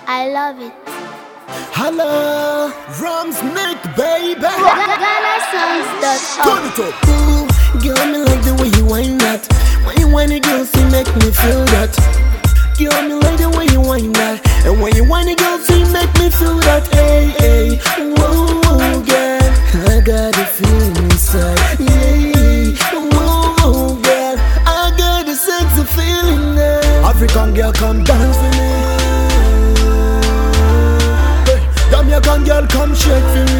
I love it. Hello, Rams Nick, baby. GhanaSongs.org. Turn it up. Ooh, girl, me like the way you whine that. When you whine it, girl, see make me feel that. Girl, me like the way you whine that. And when you whine it, girl, see make me feel that. Hey, hey, whoa, whoa, girl, I got a feeling inside. Yeah, whoa, girl, I got a sexy feeling there. African girl, come dance for me. Jamaican girl, come shake for me.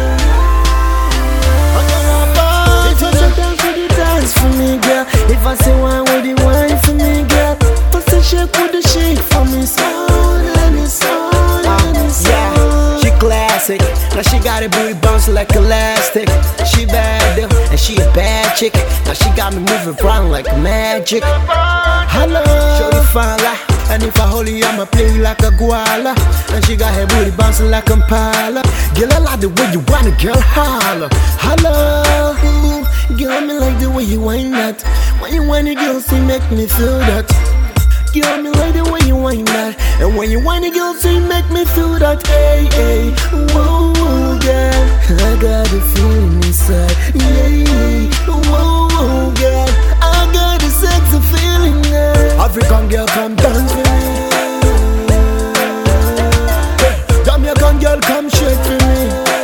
If I say dance, would you dance for me, girl? If I say wine, would you wine for me, girl? If I say shake, would you shake for me? It's on and it's on and it's on. Yeah, she classic. Now she got it booty bounce like elastic. She bad though, and she a bad chick. Now she got me moving around like magic. Hello, Shorty fine like. And if I hold you, I'ma play you like a koala. And she got her booty bouncing like Impala. Girl, I like the way you want it, girl, holla. hello, ooh, girl, me like the way you whine that. When you whine it, girl, see make me feel that. Girl, me like the way you whine that. And when you whine it, girl, see make me feel that. Hey, hey, whoa, whoa, girl, I got a feeling inside. Yeah, whoa, whoa, girl, I got a sexy feeling there. African girl, come dance for me. Jamaican girl, come shake for me.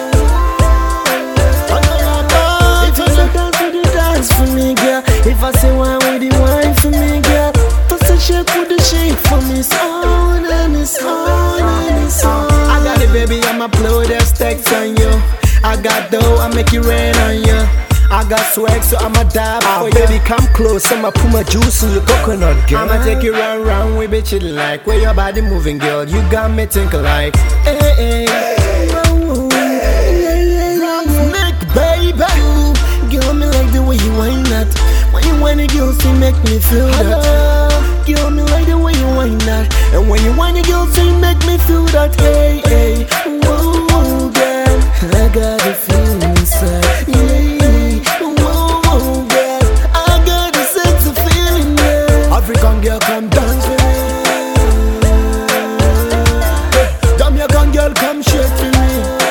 If I say dance, would you dance for me, girl? If I say wine, would you wine for me, girl? If I say shake, would you shake for me? It's on and it's on and it's on. I got it, baby, I'ma blow the stacks on you. I got dough, I make it rain on you. I got swag, so I'ma die for you. Baby, come close, I'ma put my juice in your coconut, girl. I'ma take you round, round, we be chillin' like. Where your body moving, girl, you got me thinking like. Hey, hey, Whoa, Nick, baby. Girl, me like the way you whine that. When you whine it, girl, see make me feel that. Girl, me like the way you whine that. And when you whine it, girl, see make me feel that. Hey, hey, whoa, girl, I got a feeling inside. Yeah, whoa, girl, I got a sexy feeling there. African girl, come dance with me. Jamaican girl, come shake for me.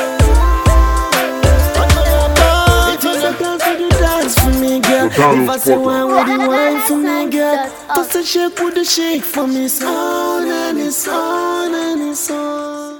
If I say dance, would you dance for me, girl? If I say wine, would you wine for me, girl? If I say shake, would you shake for me? It's on and it's on and it's on.